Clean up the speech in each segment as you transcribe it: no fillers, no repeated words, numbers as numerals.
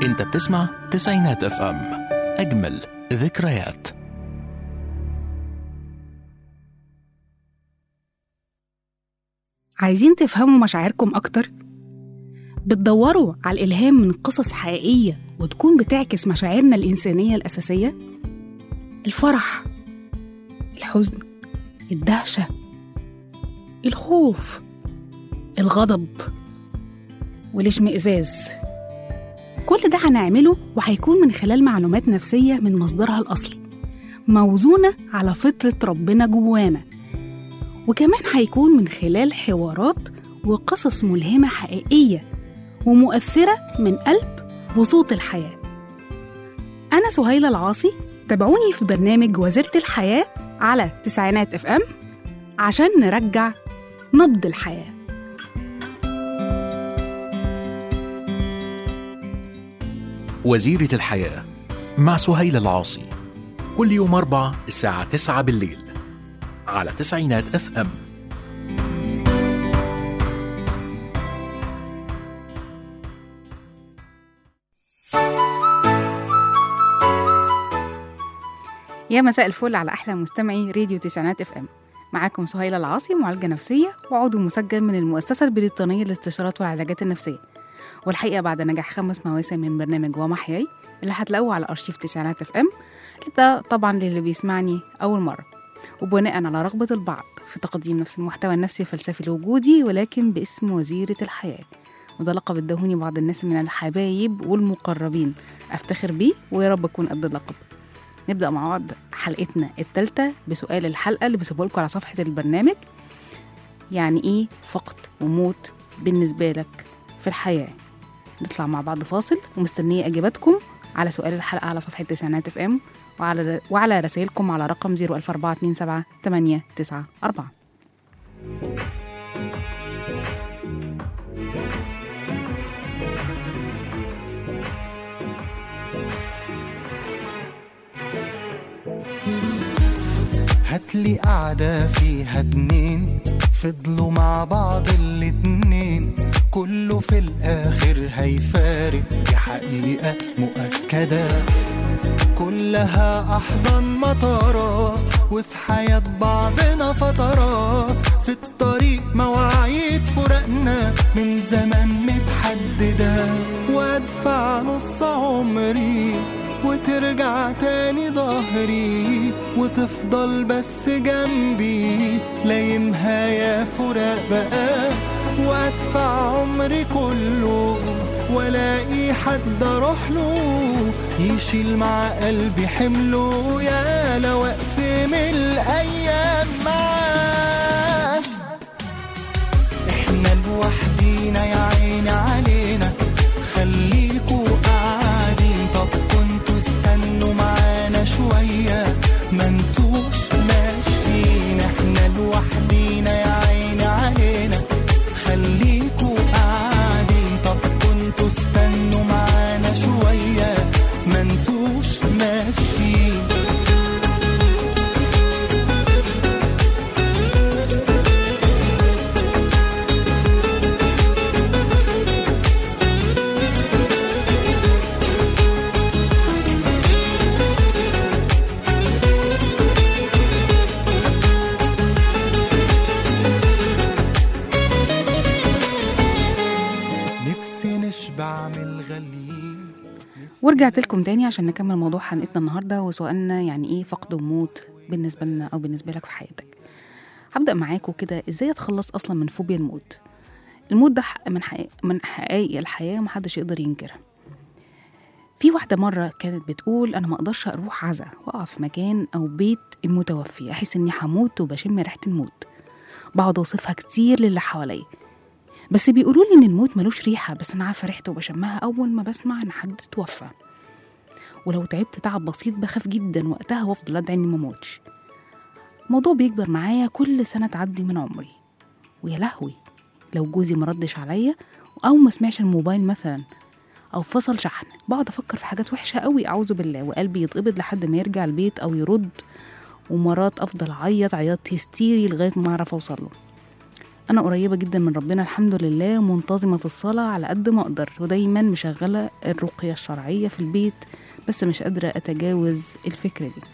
انت بتسمع تسعينات اف ام، اجمل ذكريات. عايزين تفهموا مشاعركم أكتر؟ بتدوروا على الإلهام من قصص حقيقية وتكون بتعكس مشاعرنا الإنسانية الأساسية؟ الفرح، الحزن، الدهشة، الخوف، الغضب، والاشمئزاز. كل ده هنعمله وهيكون من خلال معلومات نفسية من مصدرها الأصلي، موزونة على فطرة ربنا جوانا، وكمان هيكون من خلال حوارات وقصص ملهمة حقيقية ومؤثرة من قلب وصوت الحياة. أنا سهيلة العاصي، تابعوني في برنامج وزيرة الحياة على تسعينات اف ام عشان نرجع نبض الحياة. وزيرة الحياة مع سهيلة العاصي، كل يوم 4 الساعة 9 بالليل على تسعينات اف ام. يا مساء الفل على أحلى مستمعي راديو تسعينات اف ام. معاكم سهيلة العاصي، معالجة نفسية وعضو مسجل من المؤسسة البريطانية للاستشارات والعلاجات النفسية. والحقيقة بعد نجاح 5 مواسم من برنامج ومحياي اللي هتلاقوه على أرشيف تسعينات اف ام، ده طبعا للي بيسمعني أول مرة، وبناء على رغبة البعض في تقديم نفس المحتوى النفسي الفلسفي الوجودي ولكن باسم وزيرة الحياة. وده لقب ادهوني بعض الناس من الحبايب والمقربين، أفتخر بيه ويا رب أكون قد اللقب. نبدأ مع بعض حلقتنا الثالثة بسؤال الحلقة اللي بسيبه لكم على صفحة البرنامج: يعني إيه فقد وموت بالنسبة لك في الحياة؟ نطلع مع بعض فاصل ومستنية إجاباتكم على سؤال الحلقة على صفحة تسعينات اف ام وعلى رسائلكم على رقم 01427 هاتلي قعدة فيها 2 فضلوا مع بعض الاتنين، كله في الآخر هيفارق، دي حقيقة مؤكدة، كلها أحضان مطارات، وفي حياة بعضنا فترات، في الطريق مواعيد فراقنا من زمان متحددة، وادفع نص عمري وترجع تاني ظهري، وتفضل بس جنبي لايمها يا فراق بقى، وادفع عمري كله ولاقي حد اروح له يشيل مع قلبي حمله، يا لو اقسم الايام معاه. احنا لوحدينا يا عيني علينا، خليكوا قاعدين، طب كنتوا استنوا معانا شوية، ما انتوش ماشيين. احنا لوحدينا يا عيني علينا، خليكوا قاعدين، طب كنتوا استنوا معانا شوية، ما انتوش ماشيين. ورجعت لكم تاني عشان نكمل موضوع حلقتنا النهاردة وسؤالنا: يعني ايه فقد وموت بالنسبة لنا أو بالنسبة لك في حياتك؟ هبدأ معاكم كده ازاي اتخلص أصلا من فوبيا الموت. الموت ده من حقائق الحياة محدش يقدر ينكرها. في واحدة مرة كانت بتقول: أنا ما أقدرش أروح عزا وأقف في مكان أو بيت المتوفي، أحس إني هموت وبشم ريحة الموت، بقعد أوصفها كتير للي حواليا، بس بيقولوا لي إن الموت ملوش ريحة، بس أنا عارفة ريحته وبشمها أول ما بسمع إن حد توفى. ولو تعبت تعب بسيط بخاف جدا وقتها وافضل أدعي إني مموتش. الموضوع بيكبر معايا كل سنة تعدي من عمري، ويا لهوي لو جوزي مردش عليا أو ما سمعش الموبايل مثلا أو فصل شحن، بقعد أفكر في حاجات وحشة قوي أعوذ بالله، وقلبي يتقبض لحد ما يرجع البيت أو يرد، ومرات أفضل عيط عياط هستيري لغاية ما أعرف أوصله. أنا قريبة جدا من ربنا الحمد لله، منتظمة في الصلاة على قد ما أقدر، ودايما مشغلة الرقية الشرعية في البيت، بس مش قادرة أتجاوز الفكرة دي.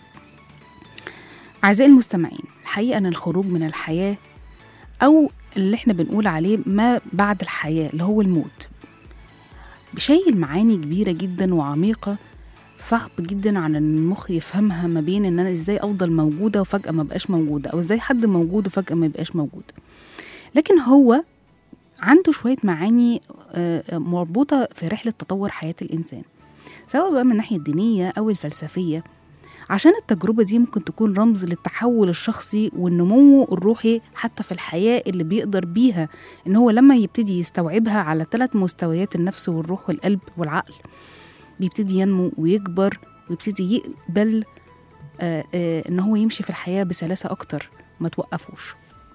أعزائي المستمعين، الحقيقة أن الخروج من الحياة أو اللي احنا بنقول عليه ما بعد الحياة اللي هو الموت بشايل معاني كبيرة جدا وعميقة، صعب جدا على المخ يفهمها، ما بين ان انا ازاي افضل موجودة وفجأة ما بقاش موجودة، او ازاي حد موجود وفجأة ما بقاش موجود. لكن هو عنده شوية معاني مربوطة في رحلة تطور حياة الإنسان، سواء بقى من الناحية الدينية أو الفلسفية، عشان التجربة دي ممكن تكون رمز للتحول الشخصي والنمو الروحي حتى في الحياة، اللي بيقدر بيها إن هو لما يبتدي يستوعبها على 3 مستويات، النفس والروح والقلب والعقل، بيبتدي ينمو ويكبر ويبتدي يقبل إن هو يمشي في الحياة بسلاسة أكتر، ما توقفوش.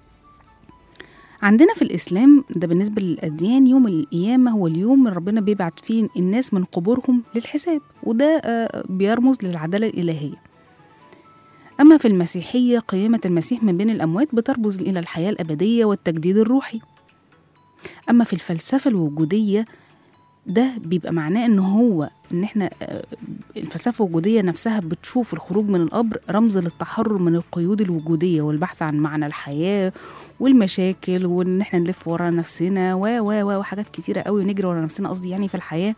عندنا في الإسلام ده بالنسبة للأديان، يوم القيامة هو اليوم اللي ربنا بيبعت فيه الناس من قبورهم للحساب، وده بيرمز للعدالة الإلهية. أما في المسيحية، قيامة المسيح من بين الأموات بترمز إلى الحياة الأبدية والتجديد الروحي. أما في الفلسفة الوجودية، ده بيبقى معناه إن إحنا الفلسفة الوجودية نفسها بتشوف الخروج من القبر رمز للتحرر من القيود الوجودية والبحث عن معنى الحياة والمشاكل، وإن إحنا نلف ورا نفسنا وحاجات كتيرة قوي، ونجري ورا نفسنا قصدي يعني في الحياة.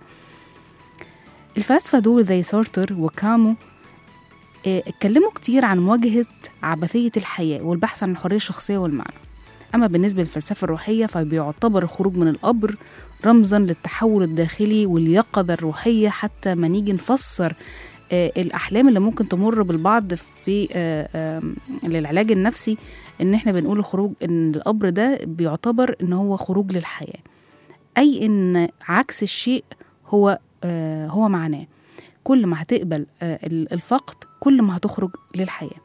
الفلاسفة دول زي سارتر وكامو اتكلموا كتير عن مواجهة عبثية الحياة والبحث عن الحرية الشخصية والمعنى. أما بالنسبة للفلسفة الروحية فبيعتبر الخروج من القبر رمزاً للتحول الداخلي واليقظة الروحية، حتى ما نيجي نفسر الأحلام اللي ممكن تمر بالبعض في للعلاج النفسي، إن إحنا بنقول الخروج إن القبر ده بيعتبر إن هو خروج للحياة، أي إن عكس الشيء هو معناه كل ما هتقبل الفقد كل ما هتخرج للحياة.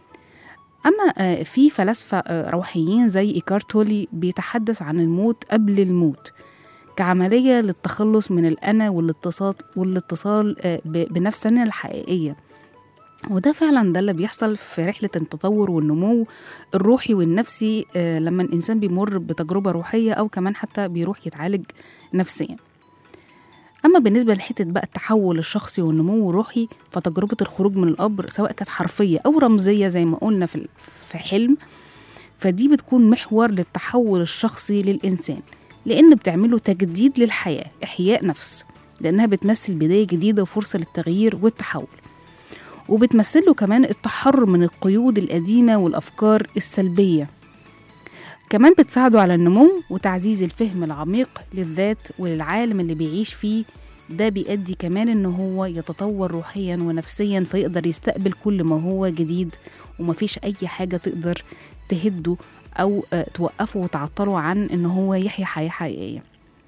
أما في فلاسفة روحيين زي إيكارت تولي بيتحدث عن الموت قبل الموت كعملية للتخلص من الأنا والاتصال بنفسنا الحقيقية، وده فعلا ده اللي بيحصل في رحلة التطور والنمو الروحي والنفسي لما الإنسان بيمر بتجربة روحية أو كمان حتى بيروح يتعالج نفسيا. أما بالنسبة لحتة بقى التحول الشخصي والنمو الروحي، فتجربة الخروج من القبر سواء كانت حرفية أو رمزية زي ما قلنا في حلم، فدي بتكون محور للتحول الشخصي للإنسان، لأن بتعمله تجديد للحياة، إحياء نفس، لأنها بتمثل بداية جديدة وفرصة للتغيير والتحول، وبتمثله كمان التحرر من القيود القديمة والأفكار السلبية. كمان بتساعده على النمو وتعزيز الفهم العميق للذات وللعالم اللي بيعيش فيه. ده بيؤدي كمان إنه هو يتطور روحيا ونفسيا، فيقدر يستقبل كل ما هو جديد، ومفيش أي حاجة تقدر تهده أو توقفه وتعطله عن إنه هو يحيا حياة حقيقية.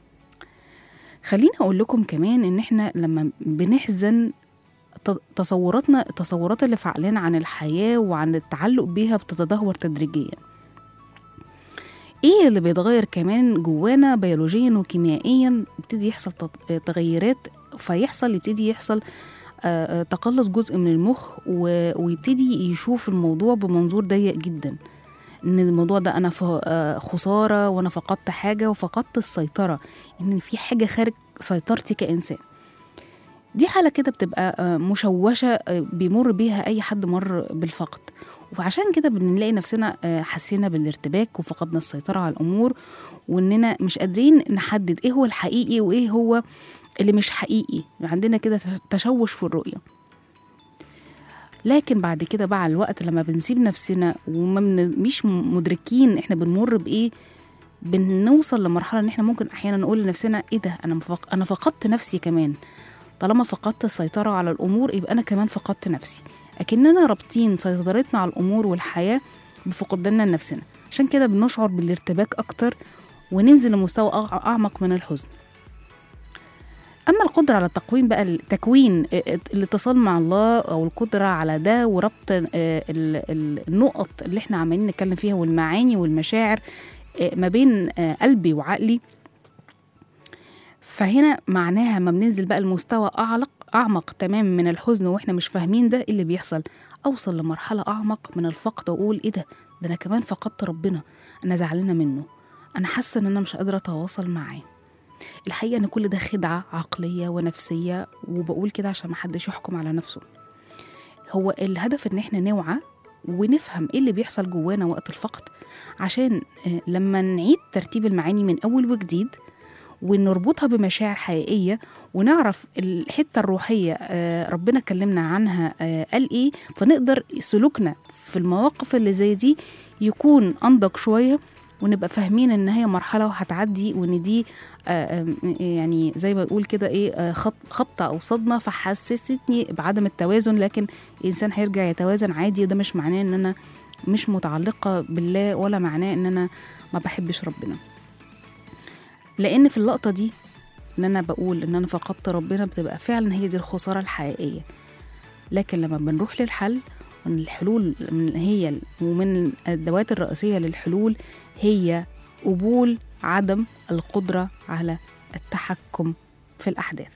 خليني أقول لكم كمان إن إحنا لما بنحزن التصورات اللي في عقلنا عن الحياة وعن التعلق بيها بتتدهور تدريجيا. ايه اللي بيتغير كمان جوانا بيولوجيا وكيميائيا؟ بيبتدي يحصل تغيرات، يبتدي يحصل تقلص جزء من المخ، ويبتدي يشوف الموضوع بمنظور ضيق جدا، ان الموضوع ده انا خسارة وانا فقدت حاجة وفقدت السيطرة، ان في حاجة خارج سيطرتي كإنسان. دي حالة كده بتبقى مشوشة بيمر بيها أي حد مر بالفقد، وعشان كده بنلاقي نفسنا حسينا بالارتباك وفقدنا السيطرة على الأمور، وإننا مش قادرين نحدد إيه هو الحقيقي وإيه هو اللي مش حقيقي، عندنا كده تشوش في الرؤية. لكن بعد كده بقى على الوقت لما بنسيب نفسنا ومش مدركين إحنا بنمر بإيه، بنوصل لمرحلة إن إحنا ممكن أحيانا نقول لنفسنا إيه ده، أنا فقدت نفسي كمان. طالما فقدت السيطرة على الأمور يبقى أنا كمان فقدت نفسي، أكننا رابطين سيطرتنا على الأمور والحياة بفقداننا لنفسنا. عشان كده بنشعر بالارتباك أكتر وننزل لمستوى أعمق من الحزن. أما القدرة على تكوين الاتصال مع الله، أو القدرة على ده وربط النقط اللي احنا عمالين نتكلم فيها والمعاني والمشاعر ما بين قلبي وعقلي، فهنا معناها ما بننزل بقى المستوى أعمق تمام من الحزن وإحنا مش فاهمين ده اللي بيحصل، أوصل لمرحلة أعمق من الفقد وأقول إيه ده أنا كمان فقدت ربنا، أنا زعلانة منه، أنا حاسة إن أنا مش قادرة أتواصل معاه. الحقيقة إن كل ده خدعة عقلية ونفسية، وبقول كده عشان محدش يحكم على نفسه. هو الهدف إن إحنا نوعى ونفهم إيه اللي بيحصل جوانا وقت الفقد، عشان لما نعيد ترتيب المعاني من أول وجديد ونربطها بمشاعر حقيقية ونعرف الحتة الروحية ربنا كلمنا عنها قال إيه، فنقدر سلوكنا في المواقف اللي زي دي يكون أنضج شوية، ونبقى فاهمين إن هي مرحلة وهتعدي، وإن دي يعني زي ما بقول كده إيه خبطة أو صدمة فحسستني بعدم التوازن، لكن الإنسان هيرجع يتوازن عادي. وده مش معناه إن أنا مش متعلقة بالله، ولا معناه إن أنا ما بحبش ربنا. لأن في اللقطة دي إن أنا بقول إن أنا فقدت ربنا بتبقى فعلا هي دي الخسارة الحقيقية. لكن لما بنروح للحل، وإن الحلول هي ومن الأدوات الرئيسية للحلول هي قبول عدم القدرة على التحكم في الأحداث.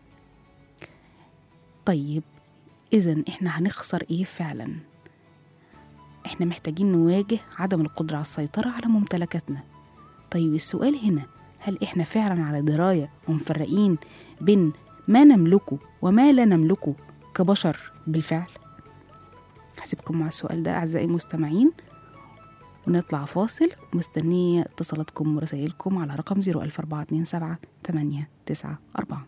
طيب إذن إحنا هنخسر إيه فعلا؟ إحنا محتاجين نواجه عدم القدرة على السيطرة على ممتلكاتنا. طيب السؤال هنا، هل إحنا فعلا على دراية ومفرقين بين ما نملكه وما لا نملكه كبشر بالفعل؟ هسيبكم مع السؤال ده أعزائي المستمعين، ونطلع فاصل. مستنية اتصالاتكم ورسائلكم على رقم 01427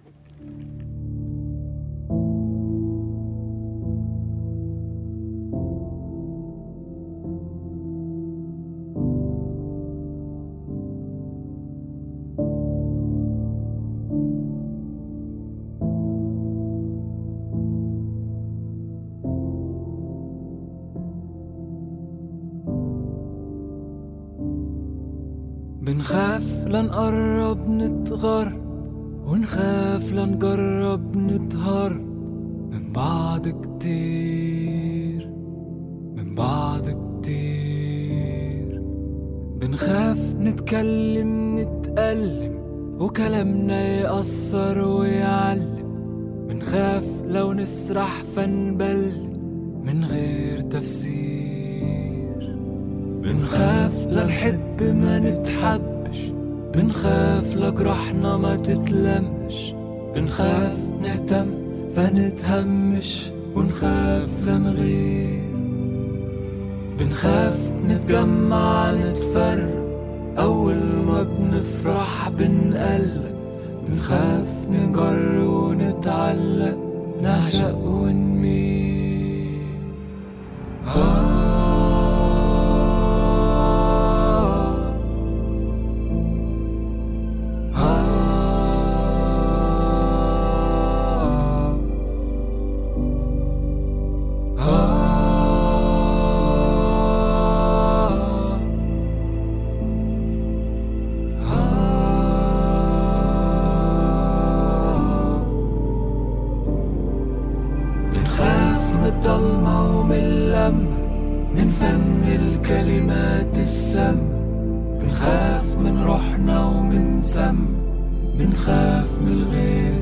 بنخاف لنقرب نتغر، ونخاف لنجرب نطهر من بعض كتير، من بعض كتير. بنخاف نتكلم نتألم وكلامنا يأثر ويعلم. بنخاف لو نسرح فنبل من غير تفسير. بنخاف لنحب ما نتحبش، بنخاف لجرحنا ما تتلمش. بنخاف نهتم فنتهمش، ونخاف لنغير. بنخاف نتجمع نتفرق، أول ما بنفرح بنقلق. بنخاف نجر ونتعلق، نعشق ونميل. من فن الكلمات السم. بنخاف من روحنا ومن سم. بنخاف من الغير.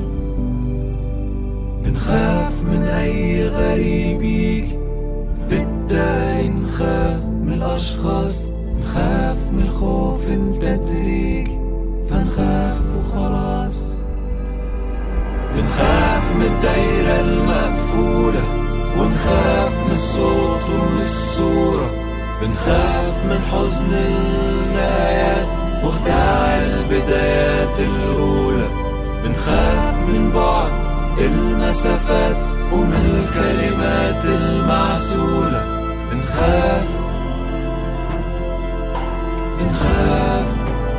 بنخاف من أي غريب يجي، بالتالي نخاف من الأشخاص. نخاف من الخوف التدريجي، فنخاف وخلاص. بنخاف من الدايرة المقفولة، ونخاف من الصوت ومن الصورة. بنخاف من حزن النهايات واخداع البدايات الأولى. بنخاف من بعد المسافات ومن الكلمات المعسولة. بنخاف بنخاف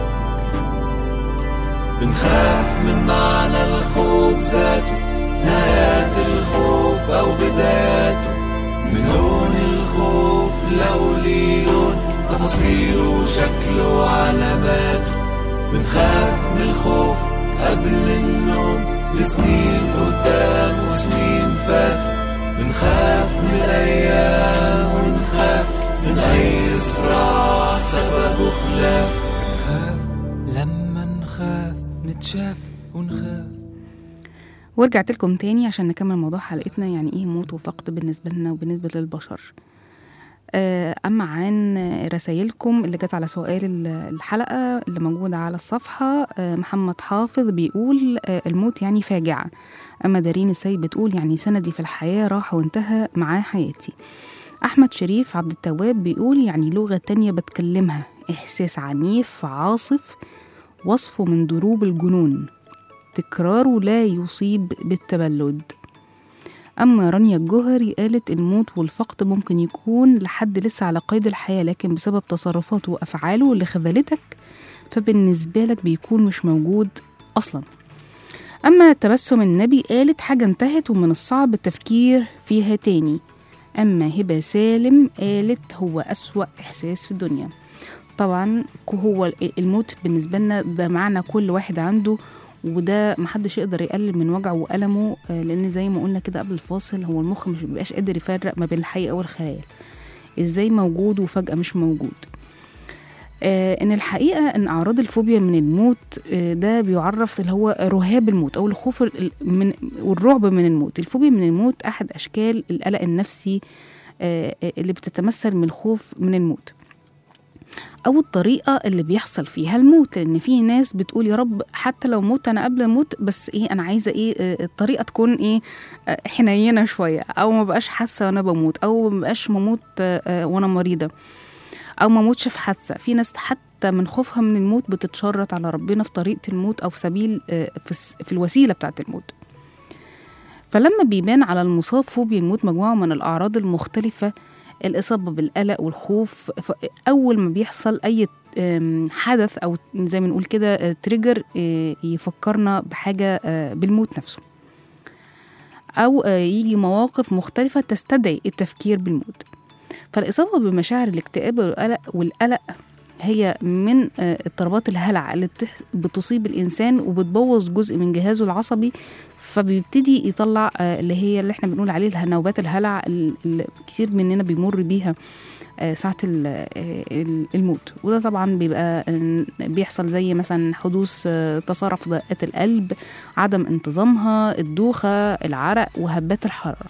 بنخاف من معنى الخوف ذاته، نهايات الخوف أو بداياته. من لون الخوف لو ليه لون، تفاصيله وشكله وعلاماته. بنخاف من الخوف قبل النوم، لسنين قدام وسنين فاتوا. بنخاف من الأيام ونخاف من أي صراع سببه خلاف. بنخاف لما نخاف نتشاف ونخاف. ورجعت لكم تاني عشان نكمل موضوع حلقتنا، يعني ايه موت وفقد بالنسبة لنا وبالنسبة للبشر. أما عن رسائلكم اللي جت على سؤال الحلقة اللي موجودة على الصفحة، محمد حافظ بيقول الموت يعني فاجعة. أما دارين السيد بتقول يعني سندي في الحياة راح وانتهى معاه حياتي. أحمد شريف عبد التواب بيقول يعني لغة تانية بتكلمها، إحساس عنيف عاصف، وصفه من ضروب الجنون، تكراره لا يصيب بالتبلد. أما رانيا الجوهري قالت الموت والفقد ممكن يكون لحد لسه على قيد الحياة، لكن بسبب تصرفاته وأفعاله اللي خذلتك فبالنسبة لك بيكون مش موجود أصلا. أما تبسم النبي قالت حاجة انتهت ومن الصعب التفكير فيها تاني. أما هبة سالم قالت هو أسوأ إحساس في الدنيا. طبعا هو الموت بالنسبة لنا ده معنى كل واحد عنده، وده محدش يقدر يقلل من وجعه وألمه، لأن زي ما قلنا كده قبل الفاصل هو المخ مش بيبقاش قادر يفرق ما بين الحقيقة والخيال، ازاي موجود وفجأة مش موجود. ان الحقيقة ان أعراض الفوبيا من الموت ده بيعرف اللي هو رهاب الموت أو الخوف والرعب من الموت. الفوبيا من الموت أحد أشكال القلق النفسي اللي بتتمثل من الخوف من الموت أو الطريقة اللي بيحصل فيها الموت، لأن في ناس بتقول يا رب حتى لو موت أنا قبل الموت، بس أنا عايزة الطريقة تكون حنينة شوية، أو ما بقاش حاسة وأنا بموت، أو ما بقاش مموت وأنا مريضة، أو ما موتش في حادثة. في ناس حتى من خوفها من الموت بتتشرط على ربنا في طريقة الموت أو في سبيل في الوسيلة بتاعة الموت. فلما بيبان على المصاب فوبيا الموت مجموعة من الأعراض المختلفة، الإصابة بالقلق والخوف أول ما بيحصل أي حدث أو زي ما نقول كده تريجر يفكرنا بحاجة بالموت نفسه، أو يجي مواقف مختلفة تستدعي التفكير بالموت. فالإصابة بمشاعر الاكتئاب والقلق هي من اضطرابات الهلع اللي بتصيب الإنسان وبتبوظ جزء من جهازه العصبي، فبيبتدي يطلع اللي احنا بنقول عليه نوبات الهلع اللي كتير مننا بيمر بيها ساعة الموت. وده طبعا بيحصل زي مثلا حدوث تسارع في دقات القلب، عدم انتظامها، الدوخة، العرق، وهبات الحرارة.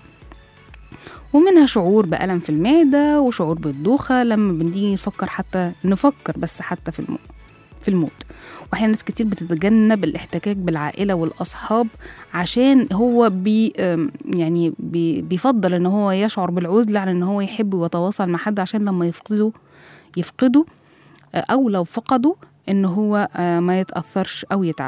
ومنها شعور بألم في المعدة وشعور بالدوخة لما بنيجي نفكر بس حتى في الموت. واحيانا ناس كتير بتتجنب الاحتكاك بالعائلة والأصحاب عشان هو بيفضل ان هو يشعر بالعزلة عن ان هو يحب ويتواصل مع حد، عشان لما يفقده او لو فقده ان هو ما يتأثرش او يتعب.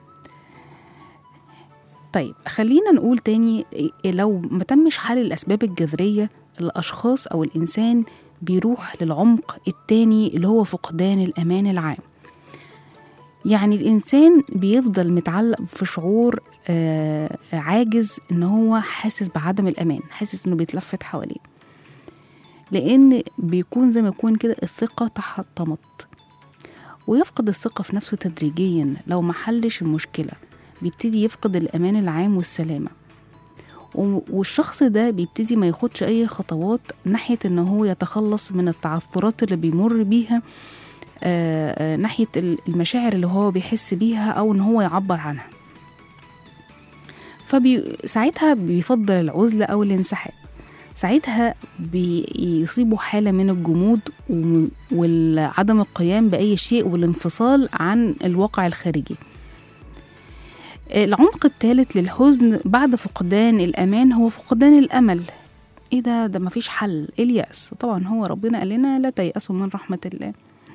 طيب خلينا نقول تاني، لو ما تمش حل الأسباب الجذرية الأشخاص أو الإنسان بيروح للعمق التاني اللي هو فقدان الأمان العام. يعني الإنسان بيفضل متعلق في شعور عاجز، إن هو حاسس بعدم الأمان، حاسس إنه بيتلفت حواليه، لأن بيكون زي ما يكون كده الثقة تحطمت، ويفقد الثقة في نفسه تدريجيا. لو ما حلش المشكلة بيبتدي يفقد الأمان العام والسلامة، والشخص ده بيبتدي ما ياخدش أي خطوات ناحية إنه هو يتخلص من التعثرات اللي بيمر بيها، ناحية المشاعر اللي هو بيحس بيها أو إن هو يعبر عنها. ساعتها بيفضل العزلة أو الانسحاب. ساعتها بيصيبوا حالة من الجمود وعدم القيام بأي شيء والانفصال عن الواقع الخارجي. العمق الثالث للحزن بعد فقدان الأمان هو فقدان الأمل. ده مفيش حل، اليأس. طبعا هو ربنا قال لنا لا تيأسوا من رحمة الله.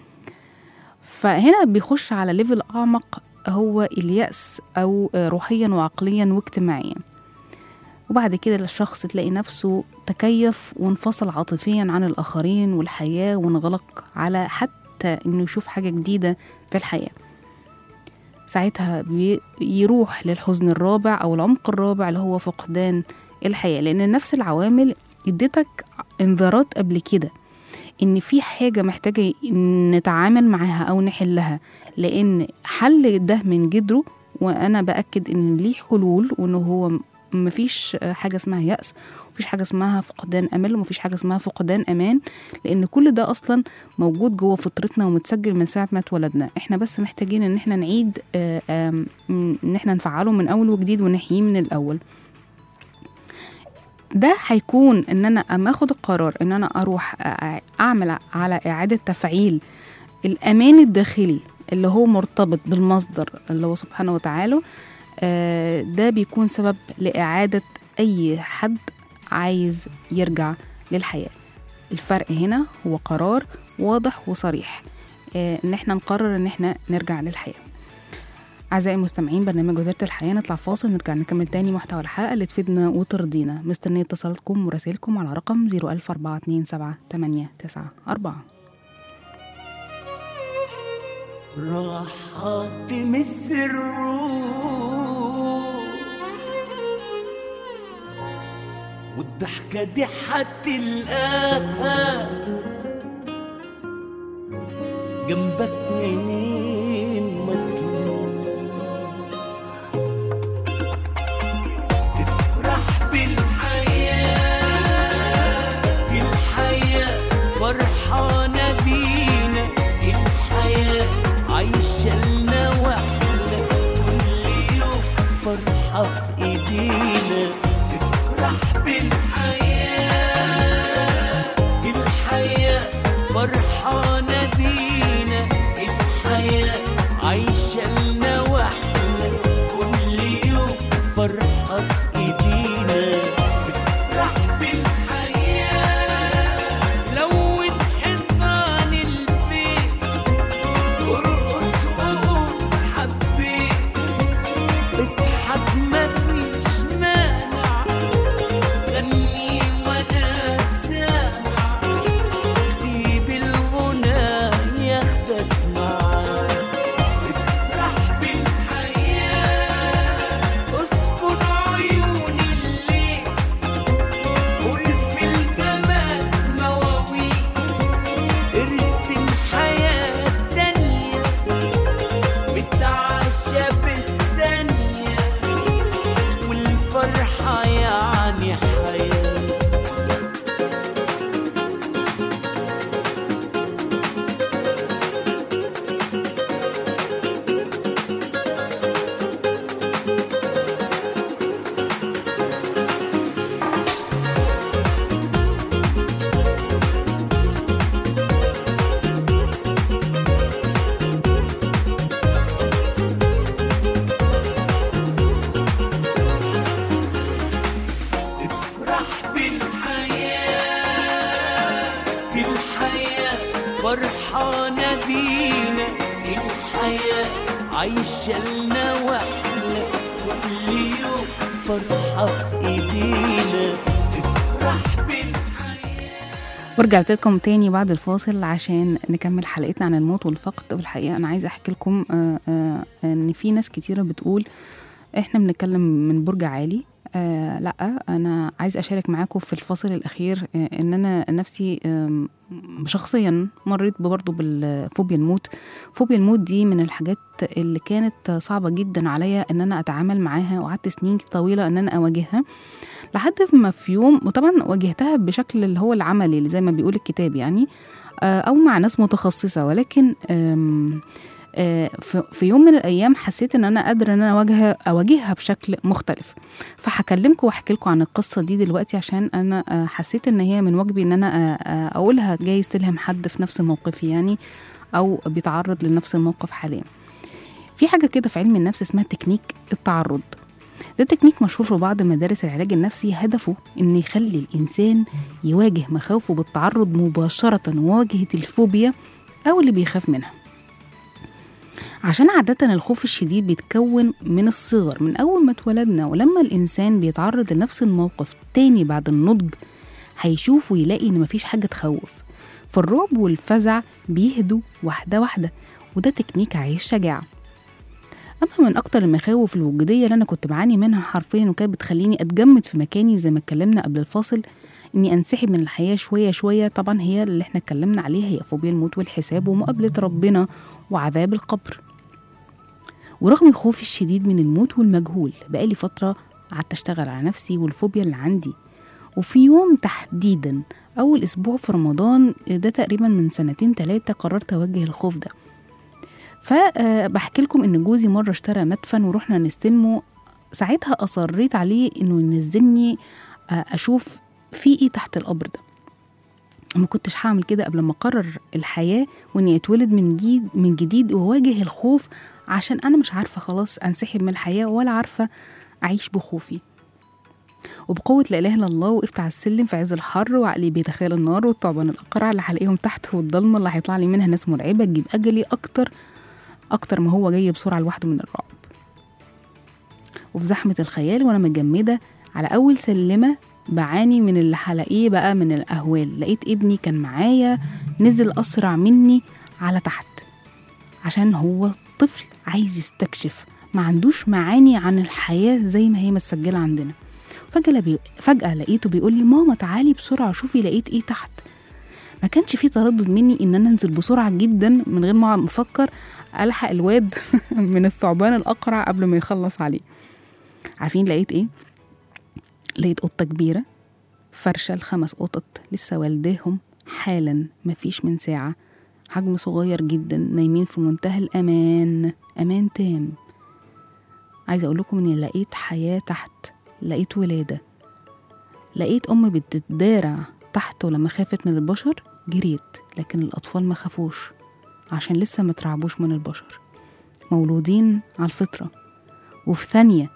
فهنا بيخش على ليفل أعمق، هو اليأس أو روحيا وعقليا واجتماعيا. وبعد كده الشخص تلاقي نفسه تكيف وانفصل عاطفيا عن الآخرين والحياة، وانغلق على حتى إنه يشوف حاجة جديدة في الحياة. ساعتها يروح للحزن الرابع أو العمق الرابع اللي هو فقدان الحياة، لأن نفس العوامل اديتك انذارات قبل كده إن في حاجة محتاجة نتعامل معاها أو نحلها، لأن حل ده من جذره. وأنا بأكد إن ليه حلول، وإنه هو مفيش حاجة اسمها يأس، مفيش حاجة اسمها فقدان أمل، ومفيش حاجة اسمها فقدان أمان، لأن كل ده أصلا موجود جوه فطرتنا ومتسجل من ساعة ما اتولدنا. احنا بس محتاجين إن احنا نعيد إن احنا نفعله من أول وجديد ونحييه من الأول. ده هيكون ان انا اما اخد القرار ان انا اروح اعمل على اعادة تفعيل الامان الداخلي اللي هو مرتبط بالمصدر اللي هو سبحانه وتعالى، ده بيكون سبب لإعادة أي حد عايز يرجع للحياة. الفرق هنا هو قرار واضح وصريح، إن احنا نقرر إن احنا نرجع للحياة. أعزائي المستمعين، برنامج وزارة الحياة، نطلع فاصل نرجع نكمل تاني محتوى الحلقة اللي تفيدنا وترضينا. مستنية اتصالاتكم ورسائلكم على رقم 014278994. راح تمس الروح والضحكة دي هتلقاها جنبك منين مطلوب. تفرح بالحياة، الحياة فرحانة بينا، الحياة عايشة لنا واحنا، كل يوم فرحة في ايدينا. تفرح بالحياة، الحياة فرحانة بينا، الحياة عايشة لنا واحنا، كل يوم فرحة في ايدينا. تفرح بالحياة، لون حيطان البيت، ارقص وقول حبيت، اضحك مفيش مانع، غني وانا سامع، سيب الغنى ياخدك معاه. افرح بالحياة، اسكن عيون الليل، قول في الجمال مواويل، ارسم حياة تانية بتعشى بالثانية، والفرحة يعني حياة. افرح بالحياة، الحياة فرحانة بينا، الحياة عايشة لنا واحنا، كل يوم فرحة في ايدينا. افرح بالحياة. ورجعت لكم تاني بعد الفاصل عشان نكمل حلقتنا عن الموت والفقد. والحقيقة أنا عايزة أحكي لكم إن في ناس كتيرة بتقول إحنا بنتكلم من برج عالي. لا، أنا عايزة أشارك معاكم في الفاصل الأخير إن أنا نفسي شخصيا مريت برضو بالفوبيا الموت. فوبيا الموت دي من الحاجات اللي كانت صعبة جدا عليا إن أنا أتعامل معاها، وقعدت سنين طويلة إن أنا أواجهها، لحد ما في يوم، وطبعا واجهتها بشكل اللي هو العملي اللي زي ما بيقول الكتاب يعني، أو مع ناس متخصصة، ولكن في يوم من الأيام حسيت إن أنا قادرة إن أنا أواجهها بشكل مختلف. فهكلمكم وأحكي لكم عن القصة دي دلوقتي، عشان أنا حسيت إن هي من واجبي إن أنا أقولها، جايز تلهم حد في نفس موقفي يعني، أو بيتعرض لنفس الموقف حاليا. في حاجة كده في علم النفس اسمها تكنيك التعرض. ده تكنيك مشهور في بعض مدارس العلاج النفسي، هدفه إن يخلي الإنسان يواجه مخاوفه بالتعرض مباشرة، وواجهة الفوبيا أو اللي بيخاف منها. عشان عادة الخوف الشديد بيتكون من الصغر، من أول ما اتولدنا، ولما الإنسان بيتعرض لنفس الموقف تاني بعد النضج هيشوف ويلاقي إن مفيش حاجة تخوف، فالرعب والفزع بيهدوا واحدة واحدة، وده تكنيك عايز شجاعة. أما من أكتر المخاوف الوجودية اللي أنا كنت بعاني منها حرفيا، وكانت بتخليني أتجمد في مكاني زي ما اتكلمنا قبل الفاصل، إني أنسحب من الحياة شوية شوية، طبعا هي اللي احنا اتكلمنا عليها، هي فوبيا الموت والحساب ومقابلة ربنا وعذاب القبر. ورغم خوفي الشديد من الموت والمجهول، بقالي فترة قعدت أشتغل على نفسي والفوبيا اللي عندي. وفي يوم تحديدا أول أسبوع في رمضان، ده تقريبا من 2-3 قررت أوجه الخوف ده. فبحكي لكم إن جوزي مرة اشترى مدفن ورحنا نستلمه. ساعتها أصريت عليه إنه ينزلني أشوف في إيه تحت القبر ده. ما كنتش هعمل كده قبل ما أقرر الحياة وإني أتولد من جديد وواجه الخوف، عشان أنا مش عارفة خلاص أنسحب من الحياة ولا عارفة أعيش بخوفي. وبقوة لا إله إلا الله وقفت على السلم في عز الحر وعقلي بيتخيل النار والثعبان الأقرع اللي هلاقيهم تحت والضلمة اللي هيطلع لي منها ناس مرعبة تجيب أجلي أكتر ما هو جاي بسرعة لوحده من الرعب. وفي زحمة الخيال وأنا متجمدة على أول سلمة بعاني من اللي هلاقيه بقى من الأهوال، لقيت ابني كان معايا نزل أسرع مني على تحت عشان هو طفل عايز يستكشف، ما عندوش معاني عن الحياة زي ما هي متسجلة عندنا. فجأة لقيته بيقول لي ماما تعالي بسرعة شوفي لقيت ايه تحت. ما كانش فيه تردد مني ان انا انزل بسرعة جدا من غير ما افكر الحق الواد من الثعبان الأقرع قبل ما يخلص عليه. عارفين لقيت ايه؟ لقيت قطة كبيرة فرشة ال5 قطط لسه والداهم حالا مفيش من ساعة، حجم صغير جدا، نايمين في منتهى الأمان، أمان تام. عايزة أقول لكم إني لقيت حياة تحت، لقيت ولادة، لقيت أم بتتدارع تحت، ولما خافت من البشر جريت، لكن الأطفال ما خافوش عشان لسه ما ترعبوش من البشر، مولودين على الفطرة. وفي ثانية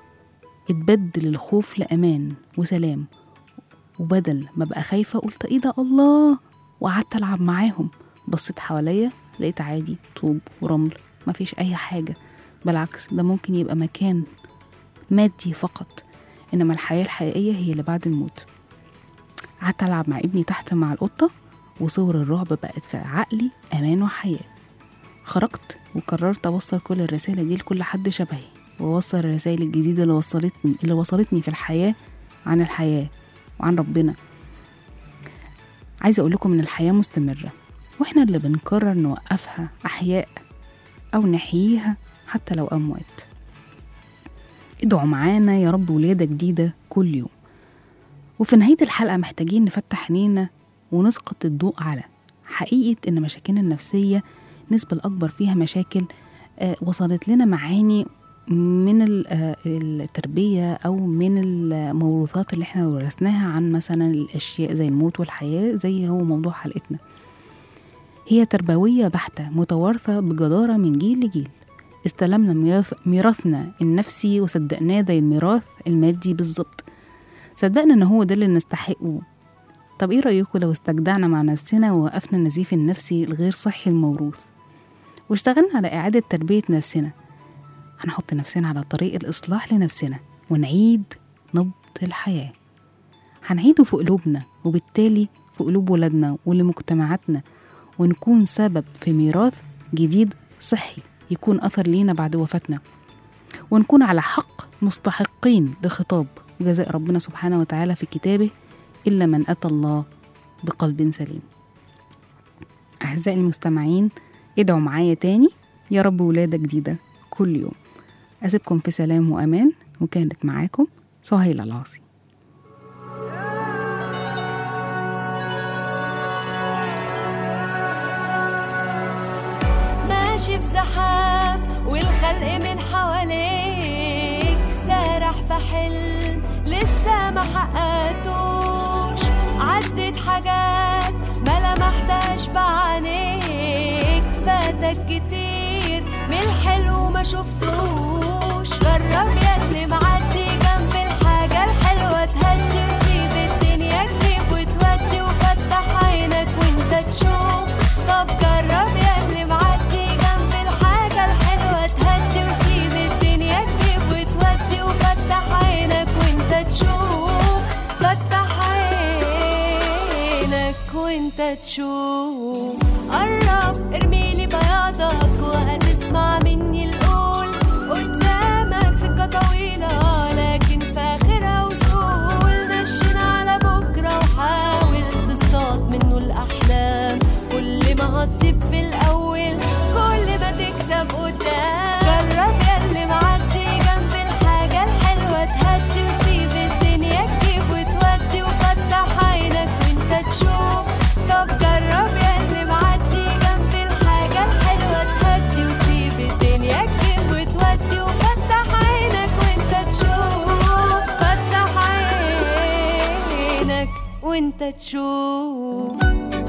اتبدل الخوف لأمان وسلام، وبدل ما بقى خايفة قلت ايه ده الله، وقعدت ألعب معاهم. بصيت حواليا لقيت عادي طوب ورمل، مفيش أي حاجة، بالعكس ده ممكن يبقى مكان مادي فقط، إنما الحياة الحقيقية هي اللي بعد الموت. قعدت ألعب مع ابني تحت مع القطة، وصور الرعب بقت في عقلي أمان وحياة. خرجت وقررت أوصل كل الرسائل دي لكل حد شبهي، وأوصل الرسائل الجديدة اللي وصلتني في الحياة عن الحياة وعن ربنا. عايزة أقول لكم إن الحياة مستمرة، وإحنا اللي بنقرر نوقفها أحياء أو نحييها حتى لو أموات. ادعوا معانا يا رب ولادة جديدة كل يوم. وفي نهاية الحلقة محتاجين نفتح عينينا ونسقط الضوء على حقيقة إن مشاكلنا النفسية نسبة الأكبر فيها مشاكل وصلت لنا معاني من التربية أو من الموروثات اللي احنا ورثناها عن مثلا الأشياء زي الموت والحياة، زي هو موضوع حلقتنا. هي تربوية بحتة متوارثة بجدارة من جيل لجيل. استلمنا ميراثنا النفسي وصدقناه زي الميراث المادي بالظبط، صدقنا ان هو ده اللي نستحقه. طب ايه رأيكم لو استجدعنا مع نفسنا ووقفنا النزيف النفسي الغير صحي الموروث واشتغلنا على إعادة تربية نفسنا؟ هنحط نفسنا على طريق الإصلاح لنفسنا ونعيد نبض الحياة، هنعيده في قلوبنا وبالتالي في قلوب ولادنا ولمجتمعاتنا، ونكون سبب في ميراث جديد صحي يكون أثر لينا بعد وفاتنا، ونكون على حق مستحقين لخطاب جزاء ربنا سبحانه وتعالى في كتابه إلا من أتى الله بقلب سليم. أعزائي المستمعين، ادعوا معايا تاني يا رب ولادة جديدة كل يوم. أسيبكم في سلام وأمان، وكانت معاكم سهيلة العاصي. ماشي في زحام والخلق من حواليك، سارح في حلم لسه ما حققتوش، عدت حاجات ما لمحتهاش بعينيك، فاتك كتير من الحلو ما شفتوش. جرب ياللي معدي جنب الحاجة الحلوة تهدي، وسيب الدنيا تجيب وتودي، وفتح عينك وانت تشوف. طب جرب ياللي معدي جنب الحاجة الحلوة تهدي، وسيب الدنيا تجيب وتودي، وفتح عينك وانت تشوف. فتح عينك وانت تشوف. قرب ارميلي بياضك وهتسمع مني القول، قدامك سكة طويلة لكن في آخرها وصول. نشن على بكرة وحاول تصطاد منه الأحلام، كل ما هتصيب في الأول كل ما تكسب قدام. جرب ياللي معدي جنب الحاجة الحلوة تهدي، وسيب الدنيا تجيب وتودي، وفتح عينك وانت تشوف. طب جرب ياللي معدي وانت تشوف.